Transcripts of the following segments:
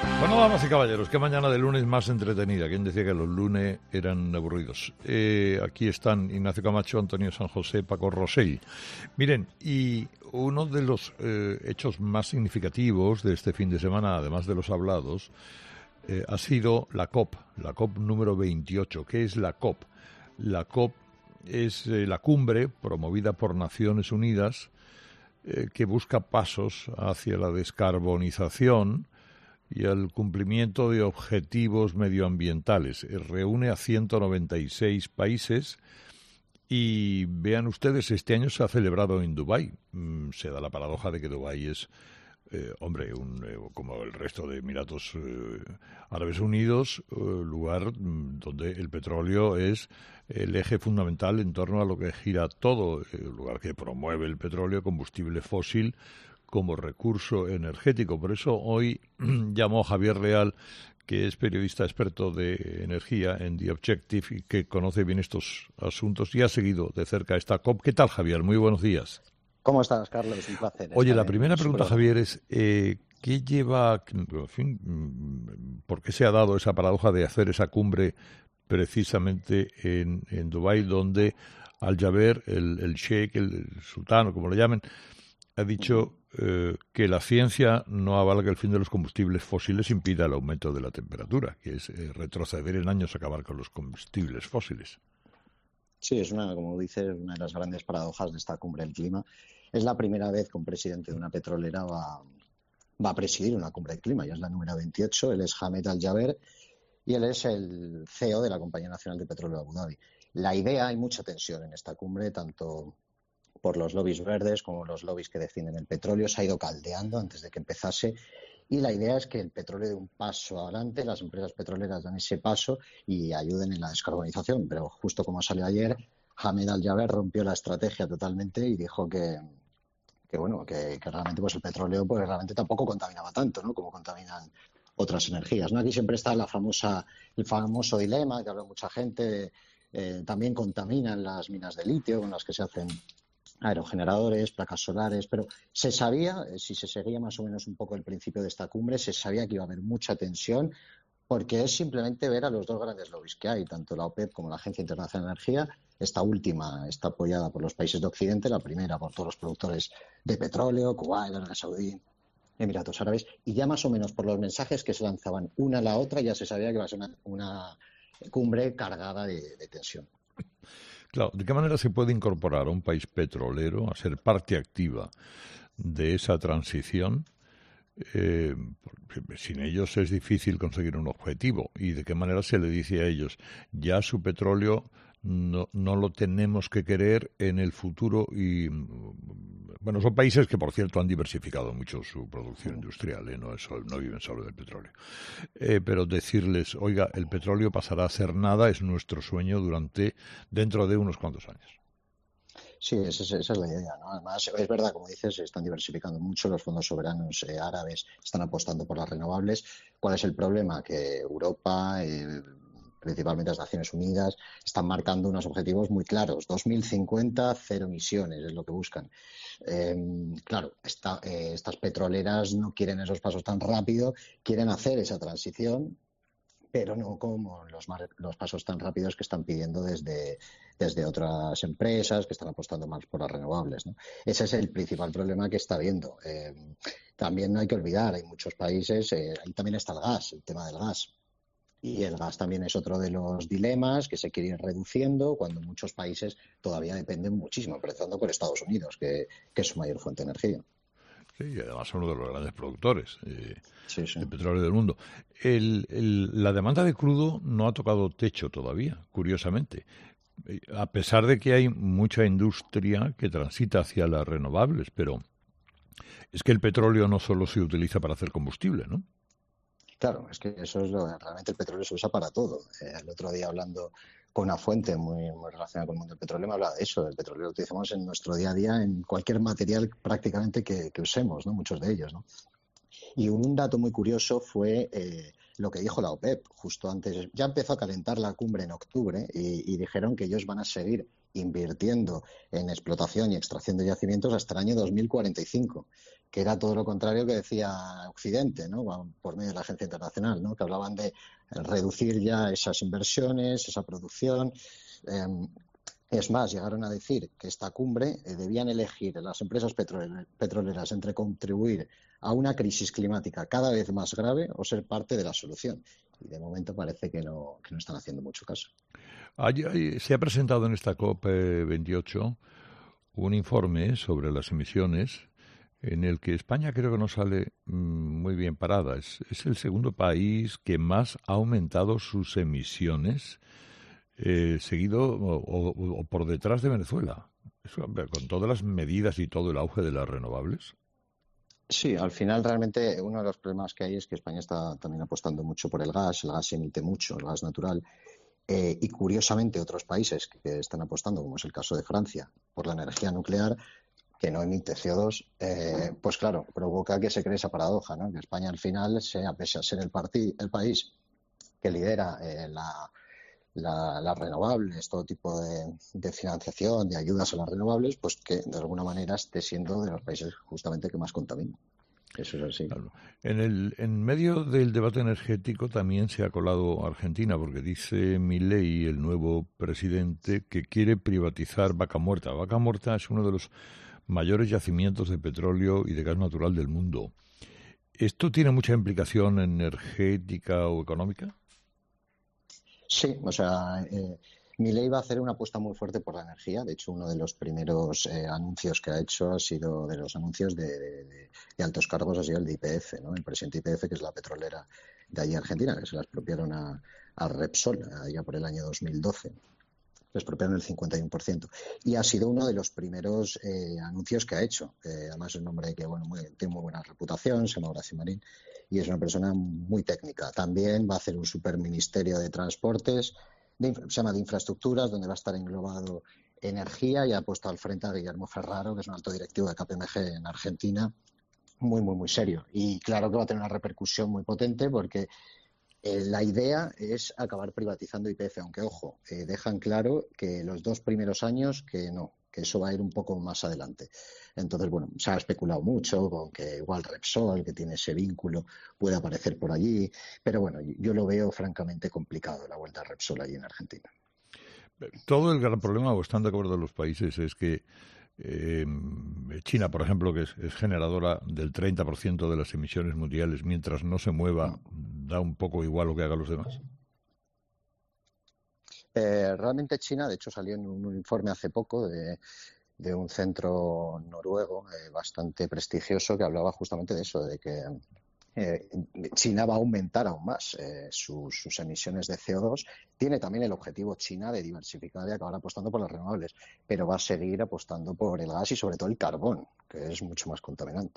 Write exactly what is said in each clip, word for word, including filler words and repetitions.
Bueno, damas y caballeros, qué mañana de lunes más entretenida. ¿Quién decía que los lunes eran aburridos? Eh, aquí están Ignacio Camacho, Antonio San José, Paco Rosell. Miren, y uno de los eh, hechos más significativos de este fin de semana, además de los hablados, eh, ha sido la COP, la COP número veintiocho. ¿Qué es la COP? La COP es eh, la cumbre promovida por Naciones Unidas eh, que busca pasos hacia la descarbonización y el cumplimiento de objetivos medioambientales. Reúne a ciento noventa y seis países y vean ustedes, este año se ha celebrado en Dubái. Mm, se da la paradoja de que Dubái es, eh, hombre, un, eh, como el resto de Emiratos eh, Árabes Unidos, eh, lugar mm, donde el petróleo es el eje fundamental en torno a lo que gira todo, el lugar que promueve el petróleo, combustible fósil, como recurso energético. Por eso hoy llamó Javier Leal, que es periodista experto de energía en The Objective y que conoce bien estos asuntos y ha seguido de cerca esta COP. ¿Qué tal, Javier? Muy buenos días. ¿Cómo estás, Carlos? Un placer. Oye, la primera pregunta, Javier, es eh, ¿qué lleva, en fin, por qué se ha dado esa paradoja de hacer esa cumbre precisamente en, en Dubái, donde Al-Jaber, el, el sheikh, el, el sultán, o como lo llamen, ha dicho eh, que la ciencia no avala que el fin de los combustibles fósiles impida el aumento de la temperatura, que es eh, retroceder en años, acabar con los combustibles fósiles? Sí, es una, como dices, una de las grandes paradojas de esta cumbre del clima. Es la primera vez que un presidente de una petrolera va, va a presidir una cumbre del clima, ya es la número veintiocho. Él es Ahmed Al-Jaber y él es el C E O de la Compañía Nacional de Petróleo de Abu Dhabi. La idea, hay mucha tensión en esta cumbre, tanto por los lobbies verdes como los lobbies que defienden el petróleo. Se ha ido caldeando antes de que empezase y la idea es que el petróleo dé un paso adelante, las empresas petroleras dan ese paso y ayuden en la descarbonización. Pero justo como salió ayer, Ahmed Al-Jaber rompió la estrategia totalmente y dijo que, que bueno, que, que realmente pues el petróleo pues realmente tampoco contaminaba tanto, ¿no?, como contaminan otras energías, ¿no? Aquí siempre está la famosa, el famoso dilema que habla mucha gente. Eh, también contaminan las minas de litio con las que se hacen aerogeneradores, placas solares, pero se sabía, si se seguía más o menos un poco el principio de esta cumbre, se sabía que iba a haber mucha tensión, porque es simplemente ver a los dos grandes lobbies que hay, tanto la OPEP como la Agencia Internacional de Energía. Esta última está apoyada por los países de Occidente, la primera por todos los productores de petróleo, Kuwait, Arabia Saudí, Emiratos Árabes, y ya más o menos por los mensajes que se lanzaban una a la otra ya se sabía que iba a ser una, una cumbre cargada de, de tensión. Claro, ¿de qué manera se puede incorporar a un país petrolero a ser parte activa de esa transición? Eh, sin ellos es difícil conseguir un objetivo. ¿Y de qué manera se le dice a ellos, ya su petróleo no, no lo tenemos que querer en el futuro? Y bueno, son países que, por cierto, han diversificado mucho su producción industrial, ¿eh? no, es, no viven solo del petróleo. Eh, pero decirles, oiga, el petróleo pasará a ser nada, es nuestro sueño durante, dentro de unos cuantos años. Sí, esa es, esa es la idea, ¿no? Además, es verdad, como dices, se están diversificando mucho, los fondos soberanos eh, árabes están apostando por las renovables. ¿Cuál es el problema? Que Europa, eh, principalmente las Naciones Unidas, están marcando unos objetivos muy claros. dos mil cincuenta, cero emisiones, es lo que buscan. Eh, claro, esta, eh, estas petroleras no quieren esos pasos tan rápido, quieren hacer esa transición, pero no como los, los pasos tan rápidos que están pidiendo desde, desde otras empresas que están apostando más por las renovables, ¿no? Ese es el principal problema que está habiendo. Eh, también no hay que olvidar, hay muchos países, eh, ahí también está el gas, el tema del gas. Y el gas también es otro de los dilemas que se quiere ir reduciendo cuando muchos países todavía dependen muchísimo, empezando por Estados Unidos, que, que es su mayor fuente de energía. Sí, y además son uno de los grandes productores eh, sí, sí. de petróleo del mundo. El, el, la demanda de crudo no ha tocado techo todavía, curiosamente, a pesar de que hay mucha industria que transita hacia las renovables, pero es que el petróleo no solo se utiliza para hacer combustible, ¿no? Claro, es que eso es lo realmente el petróleo se usa para todo. Eh, el otro día hablando con una fuente muy, muy relacionada con el mundo del petróleo me hablaba de eso. El petróleo lo utilizamos en nuestro día a día en cualquier material prácticamente que, que usemos, ¿no? Muchos de ellos, ¿no? Y un dato muy curioso fue eh, lo que dijo la OPEP justo antes. Ya empezó a calentar la cumbre en octubre y, y dijeron que ellos van a seguir invirtiendo en explotación y extracción de yacimientos hasta el año dos mil cuarenta y cinco, que era todo lo contrario que decía Occidente, ¿no? Por medio de la Agencia Internacional, ¿no? Que hablaban de reducir ya esas inversiones, esa producción. Eh, es más, llegaron a decir que esta cumbre eh, debían elegir las empresas petroleras entre contribuir a una crisis climática cada vez más grave o ser parte de la solución. Y de momento parece que no, que no están haciendo mucho caso. Hay, hay, se ha presentado en esta COP veintiocho un informe sobre las emisiones en el que España creo que no sale mmm, muy bien parada. Es, es el segundo país que más ha aumentado sus emisiones, eh, seguido o, o, o por detrás de Venezuela. Eso, con todas las medidas y todo el auge de las renovables. Sí, al final realmente uno de los problemas que hay es que España está también apostando mucho por el gas. El gas emite mucho, el gas natural. Eh, y curiosamente otros países que están apostando, como es el caso de Francia, por la energía nuclear, que no emite C O dos, eh, pues claro, provoca que se cree esa paradoja, ¿no? Que España al final, sea, pese a ser el, partid, el país que lidera eh, la, la, las renovables, todo tipo de, de financiación, de ayudas a las renovables, pues que de alguna manera esté siendo de los países justamente que más contaminan. Eso es así. Claro. En, el, en medio del debate energético también se ha colado Argentina, porque dice Milei, el nuevo presidente, que quiere privatizar Vaca Muerta. Vaca Muerta es uno de los mayores yacimientos de petróleo y de gas natural del mundo. ¿Esto tiene mucha implicación energética o económica? Sí, o sea, eh, Milei va a hacer una apuesta muy fuerte por la energía. De hecho, uno de los primeros eh, anuncios que ha hecho ha sido de los anuncios de, de, de altos cargos, ha sido el de Y P F, ¿no? El presidente de Y P F, que es la petrolera de allí Argentina, que se la expropiaron a, a Repsol allá por el año dos mil doce. Les expropiaron el cincuenta y uno por ciento. Y ha sido uno de los primeros eh, anuncios que ha hecho. Eh, además, es un hombre que bueno, muy, tiene muy buena reputación, se llama Horacio Marín, y es una persona muy técnica. También va a hacer un superministerio de transportes, de, se llama de infraestructuras, donde va a estar englobado energía, y ha puesto al frente a Guillermo Ferraro, que es un alto directivo de K P M G en Argentina, muy, muy, muy serio. Y claro que va a tener una repercusión muy potente porque Eh, la idea es acabar privatizando Y P F, aunque, ojo, eh, dejan claro que los dos primeros años que no, que eso va a ir un poco más adelante. Entonces, bueno, se ha especulado mucho con que igual Repsol, que tiene ese vínculo, puede aparecer por allí, pero bueno, yo lo veo francamente complicado la vuelta a Repsol allí en Argentina. Todo el gran problema, o están de acuerdo los países, es que Eh, China, por ejemplo, que es, es generadora del treinta por ciento de las emisiones mundiales, mientras no se mueva, da un poco igual lo que hagan los demás. Eh, realmente China, de hecho, salió en un, un informe hace poco de, de un centro noruego eh, bastante prestigioso que hablaba justamente de eso, de que Eh, China va a aumentar aún más eh, su, sus emisiones de C O dos. Tiene también el objetivo China de diversificar y acabar apostando por las renovables, pero va a seguir apostando por el gas y sobre todo el carbón, que es mucho más contaminante.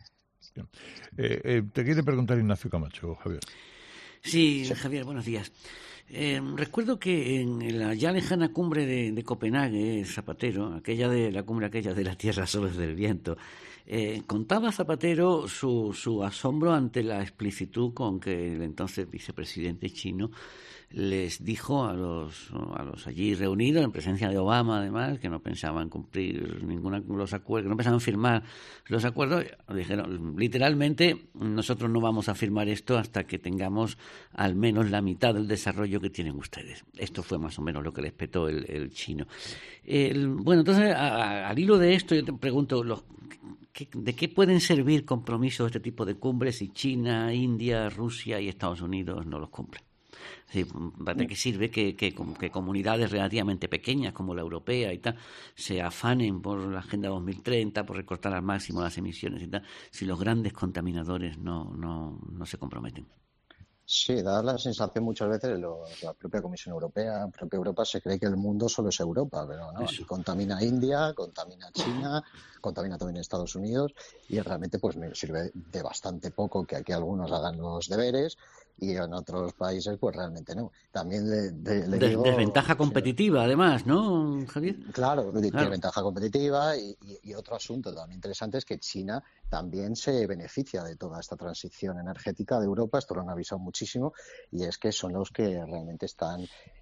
Eh, eh, te quiere preguntar Ignacio Camacho, Javier. Sí, sí. Javier, buenos días. Eh, recuerdo que en la ya lejana cumbre de, de Copenhague, Zapatero, aquella de la cumbre aquella de la tierra solo es del viento, eh, contaba Zapatero su, su asombro ante la explicitud con que el entonces vicepresidente chino les dijo a los a los allí reunidos, en presencia de Obama además, que no pensaban cumplir ninguna los acuerdos, que no pensaban firmar los acuerdos. Dijeron literalmente: nosotros no vamos a firmar esto hasta que tengamos al menos la mitad del desarrollo que tienen ustedes. Esto fue más o menos lo que les petó el, el chino. El, bueno, entonces a, a, al hilo de esto yo te pregunto, los, ¿qué, ¿de qué pueden servir compromisos de este tipo de cumbres si China, India, Rusia y Estados Unidos no los cumplen? Sí, ¿para qué sirve que, que, que comunidades relativamente pequeñas como la europea y tal se afanen por la Agenda dos mil treinta, por recortar al máximo las emisiones y tal, si los grandes contaminadores no, no, no se comprometen? Sí, da la sensación muchas veces, lo, la propia Comisión Europea, la propia Europa se cree que el mundo solo es Europa, pero no, aquí contamina India, contamina China, contamina también Estados Unidos, y realmente pues me sirve de bastante poco que aquí algunos hagan los deberes y en otros países pues realmente no. También le, de, le digo... Desventaja competitiva, además, ¿no, Javier? Claro, claro. Tiene ventaja competitiva y, y, y otro asunto también interesante es que China también se beneficia de toda esta transición energética de Europa. Esto lo han avisado muchísimo, y es que son los que realmente están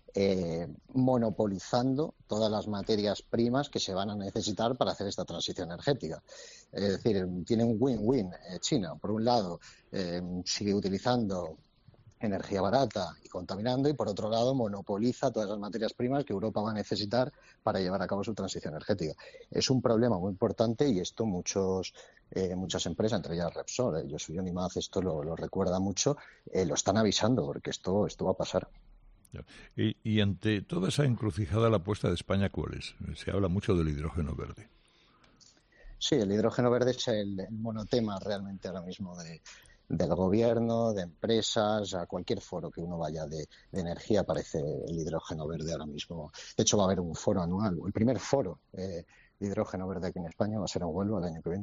eh, monopolizando todas las materias primas que se van a necesitar para hacer esta transición energética. Es decir, tiene un win-win eh, China. Por un lado, eh, sigue utilizando energía barata y contaminando, y por otro lado monopoliza todas las materias primas que Europa va a necesitar para llevar a cabo su transición energética. Es un problema muy importante y esto muchos eh, muchas empresas, entre ellas Repsol, eh, Josué y Maz, esto lo, lo recuerda mucho, eh, lo están avisando porque esto, esto va a pasar. Y, y ante toda esa encrucijada, la apuesta de España, ¿cuál es? Se habla mucho del hidrógeno verde. Sí, el hidrógeno verde es el, el monotema realmente ahora mismo de del gobierno, de empresas, a cualquier foro que uno vaya de, de energía aparece el hidrógeno verde ahora mismo. De hecho, va a haber un foro anual, el primer foro eh, de hidrógeno verde aquí en España va a ser en Huelva el año que viene.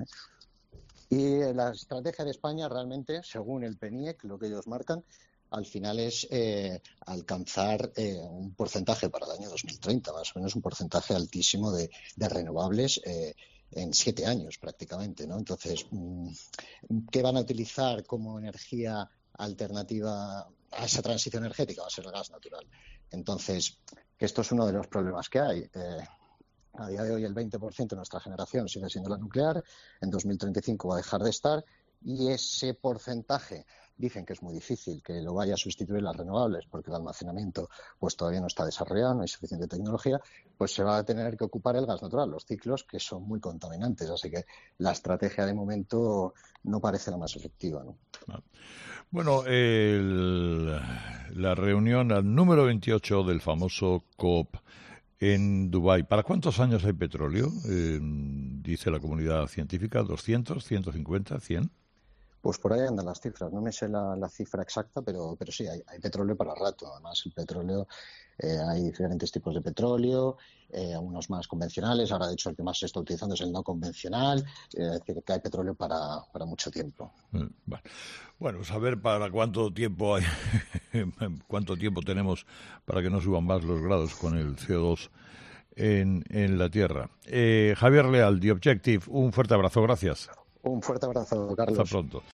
Y la estrategia de España realmente, según el P N I E C, lo que ellos marcan, al final es eh, alcanzar eh, un porcentaje para el año dos mil treinta, más o menos un porcentaje altísimo de, de renovables eh, en siete años prácticamente, ¿no? Entonces, ¿qué van a utilizar como energía alternativa a esa transición energética? Va a ser el gas natural. Entonces, esto es uno de los problemas que hay. Eh, a día de hoy el veinte por ciento de nuestra generación sigue siendo la nuclear, en dos mil treinta y cinco va a dejar de estar, y ese porcentaje dicen que es muy difícil que lo vaya a sustituir las renovables porque el almacenamiento pues todavía no está desarrollado, no hay suficiente tecnología, pues se va a tener que ocupar el gas natural, los ciclos que son muy contaminantes, así que la estrategia de momento no parece la más efectiva, ¿no? Bueno, el, la reunión al número veintiocho del famoso COP en Dubái. ¿Para cuántos años hay petróleo? Eh, dice la comunidad científica, ¿doscientos, ciento cincuenta, cien? Pues por ahí andan las cifras. No me sé la, la cifra exacta, pero, pero sí, hay, hay petróleo para rato. Además, el petróleo, eh, hay diferentes tipos de petróleo, eh, unos más convencionales. Ahora, de hecho, el que más se está utilizando es el no convencional. Es eh, decir, que hay petróleo para, para mucho tiempo. Bueno, bueno, saber para cuánto tiempo hay, cuánto tiempo tenemos para que no suban más los grados con el C O dos en, en la Tierra. Eh, Javier Leal, The Objective, un fuerte abrazo. Gracias. Un fuerte abrazo, Carlos. Hasta pronto.